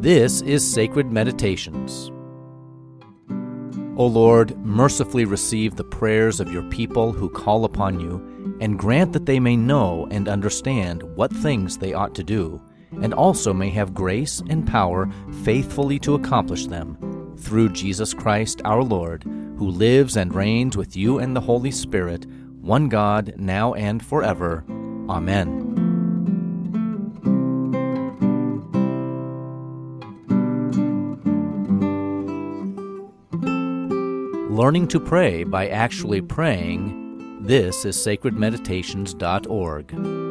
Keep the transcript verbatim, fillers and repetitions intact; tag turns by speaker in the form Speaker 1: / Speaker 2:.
Speaker 1: This is Sacred Meditations. O Lord, mercifully receive the prayers of your people who call upon you, and grant that they may know and understand what things they ought to do, and also may have grace and power faithfully to accomplish them, through Jesus Christ our Lord, who lives and reigns with you and the Holy Spirit, one God, now and forever. Amen. Learning to pray by actually praying. This is sacred meditations dot org.